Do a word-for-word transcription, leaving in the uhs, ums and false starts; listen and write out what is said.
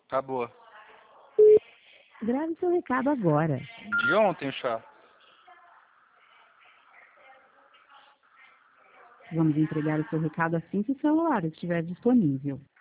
Acabou. Grave seu recado agora. De ontem o chá. Vamos entregar o seu recado assim que o celular estiver disponível.